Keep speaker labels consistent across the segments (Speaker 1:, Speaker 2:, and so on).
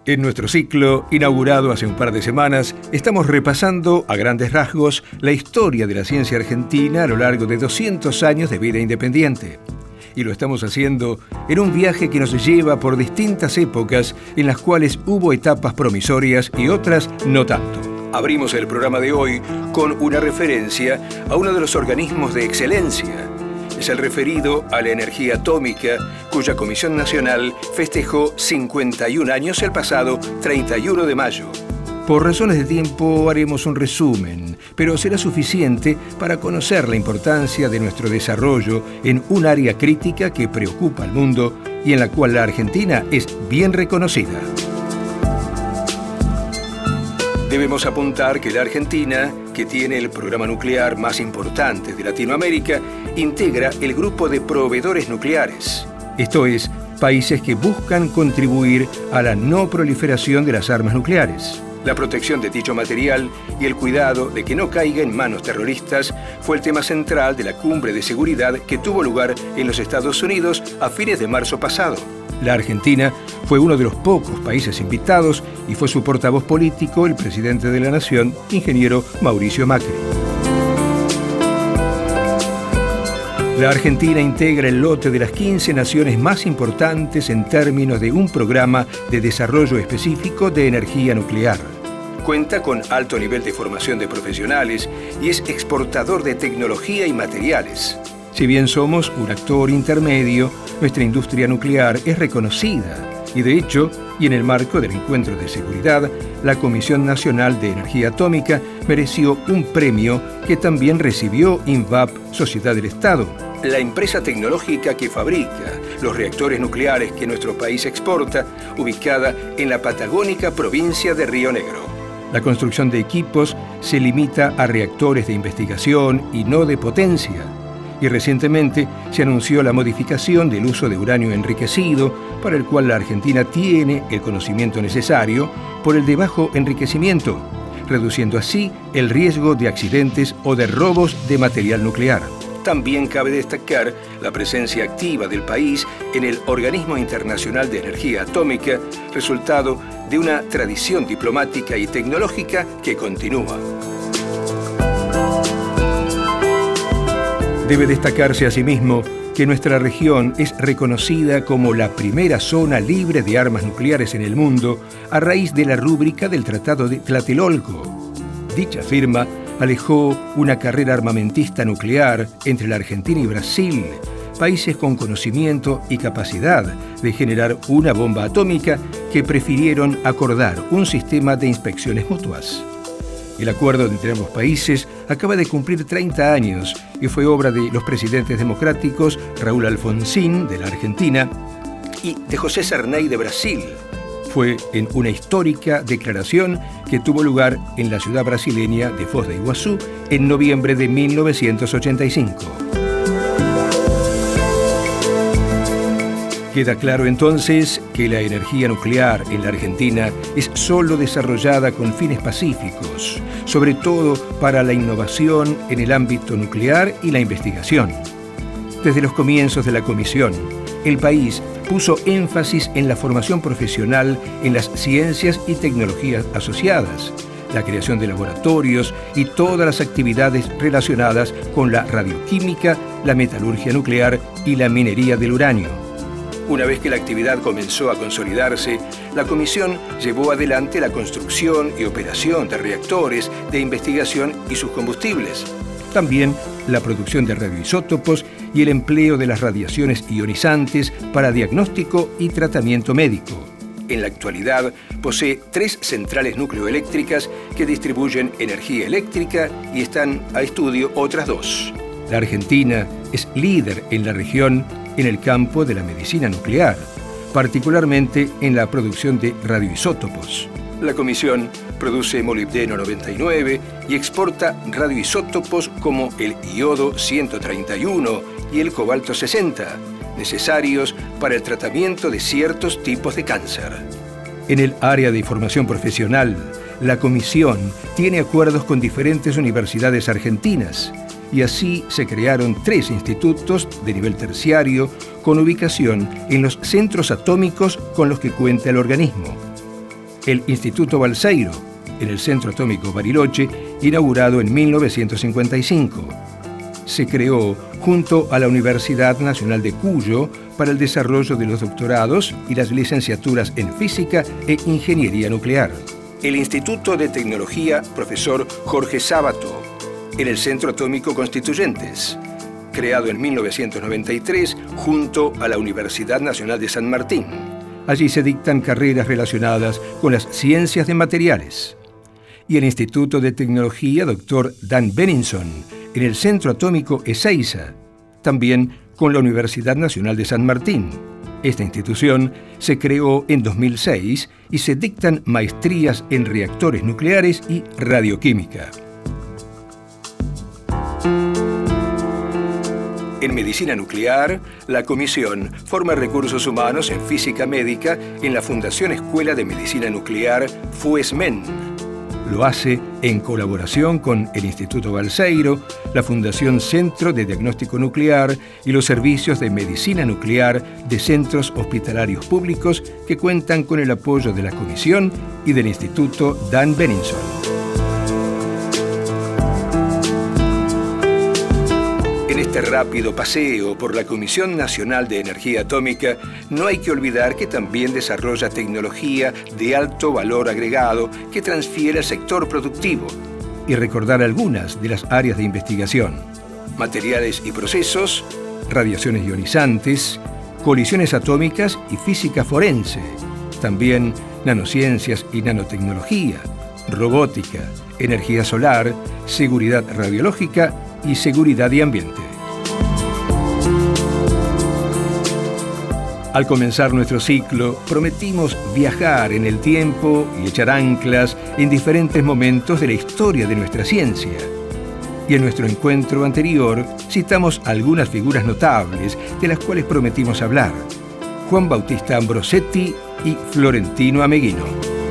Speaker 1: En nuestro ciclo, inaugurado hace un par de semanas, estamos repasando a grandes rasgos la historia de la ciencia argentina a lo largo de 200 años de vida independiente. Y lo estamos haciendo en un viaje que nos lleva por distintas épocas en las cuales hubo etapas promisorias y otras no tanto. Abrimos el programa de hoy con una referencia a uno de los organismos de excelencia. Es el referido a la energía atómica, cuya Comisión Nacional festejó 51 años el pasado 31 de mayo. Por razones de tiempo haremos un resumen, pero será suficiente para conocer la importancia de nuestro desarrollo en un área crítica que preocupa al mundo y en la cual la Argentina es bien reconocida. Debemos apuntar que la Argentina, que tiene el programa nuclear más importante de Latinoamérica, integra el grupo de proveedores nucleares. Esto es, países que buscan contribuir a la no proliferación de las armas nucleares. La protección de dicho material y el cuidado de que no caiga en manos terroristas fue el tema central de la cumbre de seguridad que tuvo lugar en los Estados Unidos a fines de marzo pasado. La Argentina fue uno de los pocos países invitados y fue su portavoz político el presidente de la Nación, ingeniero Mauricio Macri. La Argentina integra el lote de las 15 naciones más importantes en términos de un programa de desarrollo específico de energía nuclear. Cuenta con alto nivel de formación de profesionales y es exportador de tecnología y materiales. Si bien somos un actor intermedio, nuestra industria nuclear es reconocida y de hecho, y en el marco del encuentro de seguridad, la Comisión Nacional de Energía Atómica mereció un premio que también recibió INVAP, Sociedad del Estado, la empresa tecnológica que fabrica los reactores nucleares que nuestro país exporta, ubicada en la patagónica provincia de Río Negro. La construcción de equipos se limita a reactores de investigación y no de potencia. Y recientemente se anunció la modificación del uso de uranio enriquecido, para el cual la Argentina tiene el conocimiento necesario por el de bajo enriquecimiento, reduciendo así el riesgo de accidentes o de robos de material nuclear. También cabe destacar la presencia activa del país en el Organismo Internacional de Energía Atómica, resultado de una tradición diplomática y tecnológica que continúa. Debe destacarse asimismo que nuestra región es reconocida como la primera zona libre de armas nucleares en el mundo a raíz de la rúbrica del Tratado de Tlatelolco. Dicha firma alejó una carrera armamentista nuclear entre la Argentina y Brasil, países con conocimiento y capacidad de generar una bomba atómica que prefirieron acordar un sistema de inspecciones mutuas. El acuerdo entre ambos países acaba de cumplir 30 años y fue obra de los presidentes democráticos Raúl Alfonsín, de la Argentina, y de José Sarney, de Brasil. Fue en una histórica declaración que tuvo lugar en la ciudad brasileña de Foz de Iguazú en noviembre de 1985. Queda claro entonces que la energía nuclear en la Argentina es solo desarrollada con fines pacíficos, sobre todo para la innovación en el ámbito nuclear y la investigación. Desde los comienzos de la Comisión, el país puso énfasis en la formación profesional en las ciencias y tecnologías asociadas, la creación de laboratorios y todas las actividades relacionadas con la radioquímica, la metalurgia nuclear y la minería del uranio. Una vez que la actividad comenzó a consolidarse, la Comisión llevó adelante la construcción y operación de reactores de investigación y sus combustibles. También la producción de radioisótopos y el empleo de las radiaciones ionizantes para diagnóstico y tratamiento médico. En la actualidad posee 3 centrales nucleoeléctricas que distribuyen energía eléctrica y están a estudio otras 2. La Argentina es líder en la región en el campo de la medicina nuclear, particularmente en la producción de radioisótopos. La Comisión produce molibdeno 99 y exporta radioisótopos como el iodo 131 y el cobalto 60, necesarios para el tratamiento de ciertos tipos de cáncer. En el área de formación profesional, la Comisión tiene acuerdos con diferentes universidades argentinas, y así se crearon 3 institutos de nivel terciario con ubicación en los centros atómicos con los que cuenta el organismo. el Instituto Balseiro, en el Centro Atómico Bariloche, inaugurado en 1955. Se creó junto a la Universidad Nacional de Cuyo para el desarrollo de los doctorados y las licenciaturas en Física e Ingeniería Nuclear. El Instituto de Tecnología Profesor Jorge Sábato, en el Centro Atómico Constituyentes, creado en 1993 junto a la Universidad Nacional de San Martín. Allí se dictan carreras relacionadas con las ciencias de materiales. Y el Instituto de Tecnología Dr. Dan Benninson, en el Centro Atómico Ezeiza, también con la Universidad Nacional de San Martín. Esta institución se creó en 2006 y se dictan maestrías en reactores nucleares y radioquímica. En medicina nuclear, la comisión forma recursos humanos en física médica en la Fundación Escuela de Medicina Nuclear FUESMEN. Lo hace en colaboración con el Instituto Balseiro, la Fundación Centro de Diagnóstico Nuclear y los servicios de medicina nuclear de centros hospitalarios públicos que cuentan con el apoyo de la comisión y del Instituto Dan Benninson. En este rápido paseo por la Comisión Nacional de Energía Atómica, no hay que olvidar que también desarrolla tecnología de alto valor agregado que transfiere al sector productivo y recordar algunas de las áreas de investigación: materiales y procesos, radiaciones ionizantes, colisiones atómicas y física forense, también nanociencias y nanotecnología, robótica, energía solar, seguridad radiológica y seguridad y ambiente. Al comenzar nuestro ciclo, prometimos viajar en el tiempo y echar anclas en diferentes momentos de la historia de nuestra ciencia. Y en nuestro encuentro anterior citamos algunas figuras notables de las cuales prometimos hablar: Juan Bautista Ambrosetti y Florentino Ameghino.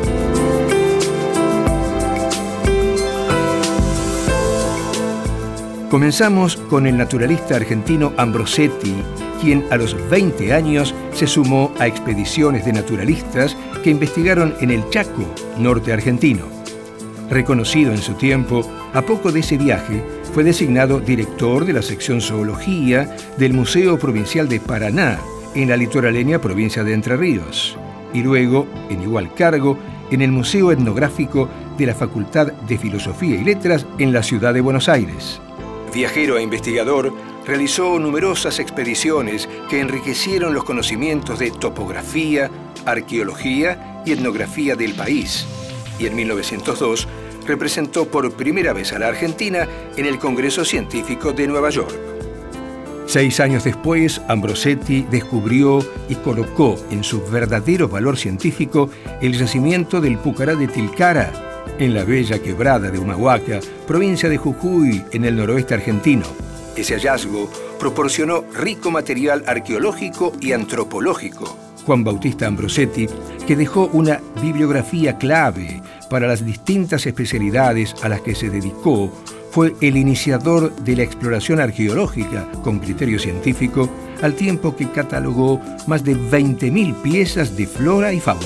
Speaker 1: Comenzamos con el naturalista argentino Ambrosetti, quien a los 20 años se sumó a expediciones de naturalistas que investigaron en el Chaco, norte argentino. Reconocido en su tiempo, a poco de ese viaje fue designado director de la sección Zoología del Museo Provincial de Paraná, en la litoraleña provincia de Entre Ríos, y luego, en igual cargo, en el Museo Etnográfico de la Facultad de Filosofía y Letras en la ciudad de Buenos Aires. Viajero e investigador, realizó numerosas expediciones que enriquecieron los conocimientos de topografía, arqueología y etnografía del país, y en 1902 representó por primera vez a la Argentina en el Congreso Científico de Nueva York. 6 años después, Ambrosetti descubrió y colocó en su verdadero valor científico el yacimiento del Pucará de Tilcara, en la bella quebrada de Humahuaca, provincia de Jujuy, en el noroeste argentino. Ese hallazgo proporcionó rico material arqueológico y antropológico. Juan Bautista Ambrosetti, que dejó una bibliografía clave para las distintas especialidades a las que se dedicó, fue el iniciador de la exploración arqueológica con criterio científico, al tiempo que catalogó más de 20.000 piezas de flora y fauna.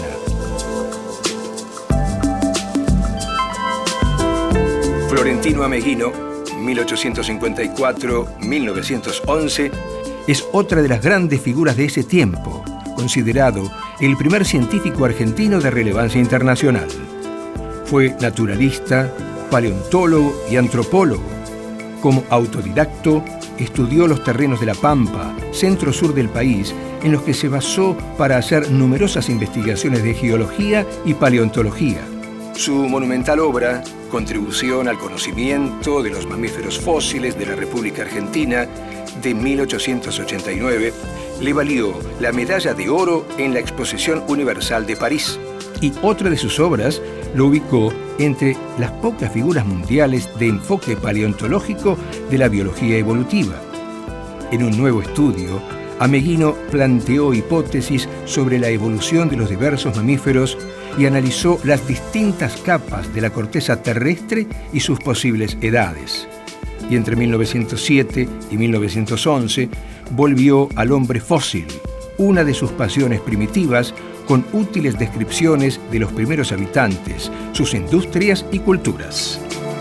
Speaker 1: Florentino Ameghino, 1854-1911, es otra de las grandes figuras de ese tiempo, considerado el primer científico argentino de relevancia internacional. Fue naturalista, paleontólogo y antropólogo. Como autodidacto, estudió los terrenos de La Pampa, centro-sur del país, en los que se basó para hacer numerosas investigaciones de geología y paleontología. Su monumental obra, Contribución al conocimiento de los mamíferos fósiles de la República Argentina, de 1889, le valió la medalla de oro en la Exposición Universal de París. Y otra de sus obras lo ubicó entre las pocas figuras mundiales de enfoque paleontológico de la biología evolutiva. En un nuevo estudio, Ameghino planteó hipótesis sobre la evolución de los diversos mamíferos y analizó las distintas capas de la corteza terrestre y sus posibles edades. Y entre 1907 y 1911 volvió al hombre fósil, una de sus pasiones primitivas, con útiles descripciones de los primeros habitantes, sus industrias y culturas.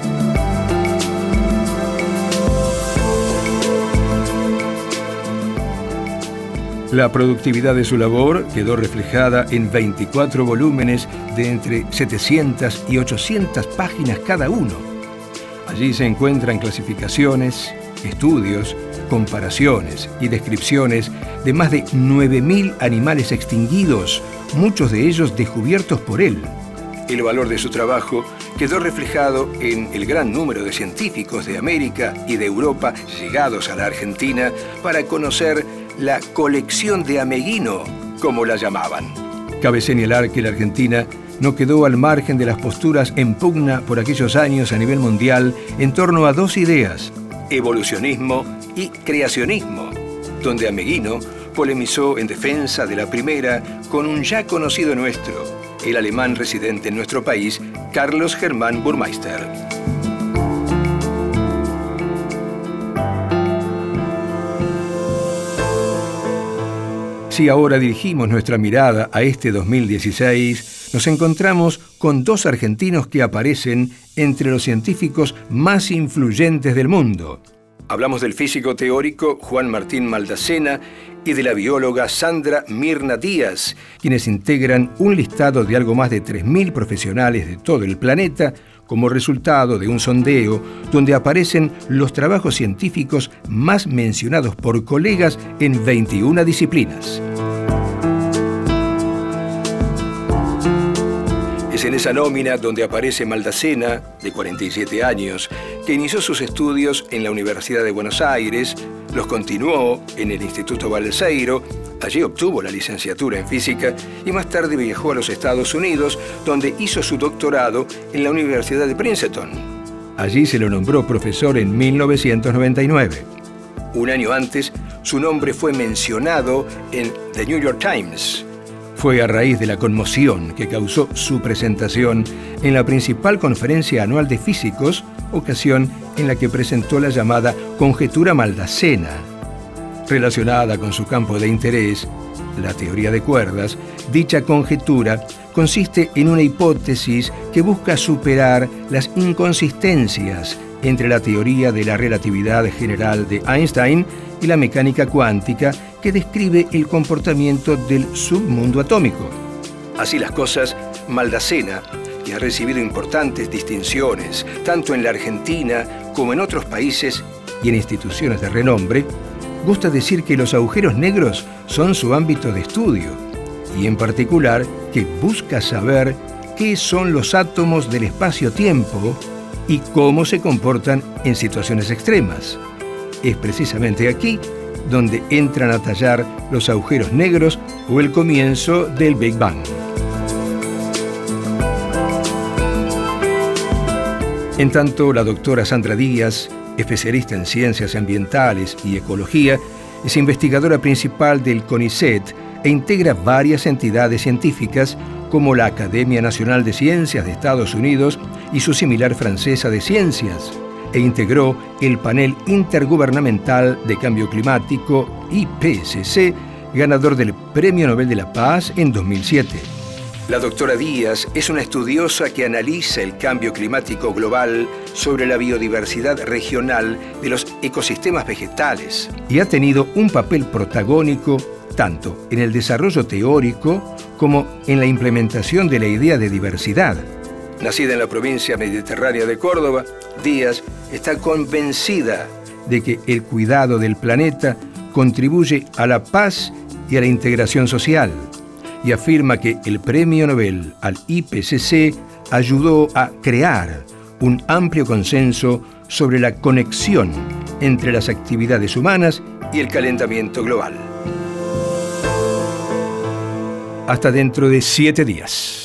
Speaker 1: La productividad de su labor quedó reflejada en 24 volúmenes de entre 700 y 800 páginas cada uno. Allí se encuentran clasificaciones, estudios, comparaciones y descripciones de más de 9.000 animales extinguidos, muchos de ellos descubiertos por él. El valor de su trabajo quedó reflejado en el gran número de científicos de América y de Europa llegados a la Argentina para conocer la colección de Ameghino, como la llamaban. Cabe señalar que la Argentina no quedó al margen de las posturas en pugna por aquellos años a nivel mundial en torno a dos ideas: evolucionismo y creacionismo, donde Ameghino polemizó en defensa de la primera con un ya conocido nuestro, el alemán residente en nuestro país, Carlos Germán Burmeister. Si ahora dirigimos nuestra mirada a este 2016, nos encontramos con dos argentinos que aparecen entre los científicos más influyentes del mundo. Hablamos del físico teórico Juan Martín Maldacena y de la bióloga Sandra Mirna Díaz, quienes integran un listado de algo más de 3.000 profesionales de todo el planeta como resultado de un sondeo donde aparecen los trabajos científicos más mencionados por colegas en 21 disciplinas. Es en esa nómina donde aparece Maldacena, de 47 años, que inició sus estudios en la Universidad de Buenos Aires, los continuó en el Instituto Balseiro, allí obtuvo la licenciatura en física y más tarde viajó a los Estados Unidos, donde hizo su doctorado en la Universidad de Princeton. Allí se lo nombró profesor en 1999. Un año antes, su nombre fue mencionado en The New York Times. Fue a raíz de la conmoción que causó su presentación en la principal conferencia anual de físicos, ocasión en la que presentó la llamada conjetura Maldacena. Relacionada con su campo de interés, la teoría de cuerdas, dicha conjetura consiste en una hipótesis que busca superar las inconsistencias entre la teoría de la relatividad general de Einstein y la mecánica cuántica que describe el comportamiento del submundo atómico. Así las cosas, Maldacena, que ha recibido importantes distinciones tanto en la Argentina como en otros países y en instituciones de renombre, gusta decir que los agujeros negros son su ámbito de estudio y en particular que busca saber qué son los átomos del espacio-tiempo y cómo se comportan en situaciones extremas. Es precisamente aquí donde entran a tallar los agujeros negros o el comienzo del Big Bang. En tanto, la doctora Sandra Díaz, especialista en ciencias ambientales y ecología, es investigadora principal del CONICET e integra varias entidades científicas como la Academia Nacional de Ciencias de Estados Unidos y su similar francesa de ciencias, e integró el Panel Intergubernamental de Cambio Climático, IPCC, ganador del Premio Nobel de la Paz en 2007. La doctora Díaz es una estudiosa que analiza el cambio climático global sobre la biodiversidad regional de los ecosistemas vegetales y ha tenido un papel protagónico tanto en el desarrollo teórico como en la implementación de la idea de diversidad. Nacida en la provincia mediterránea de Córdoba, Díaz está convencida de que el cuidado del planeta contribuye a la paz y a la integración social, y afirma que el Premio Nobel al IPCC ayudó a crear un amplio consenso sobre la conexión entre las actividades humanas y el calentamiento global. Hasta dentro de 7 días.